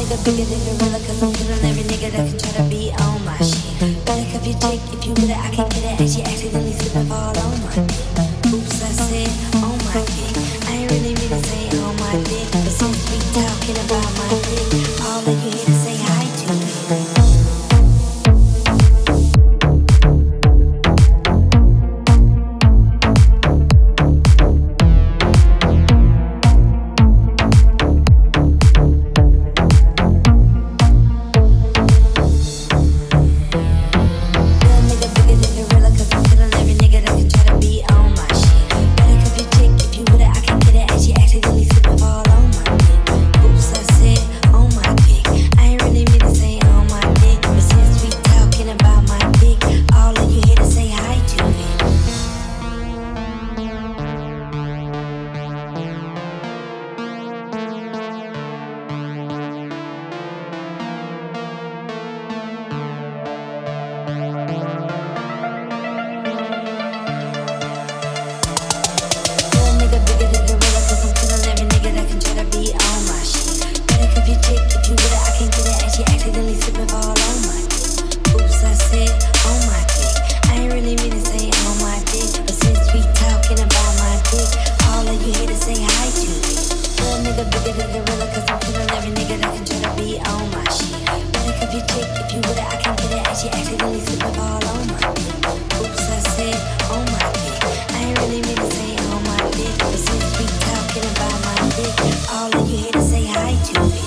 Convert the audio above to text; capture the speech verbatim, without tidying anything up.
nigga bigger than gorilla, cause I'm killing every nigga that can try to be on my shit. Better cuff your chick, if you with it, I can get it, and she accidentally slipping fall on my dick. Oops, I said on my dick. I ain't really mean to say on my dick, but since we talking about my dick, all of you here to say hi to me. All of you here to say hi to me.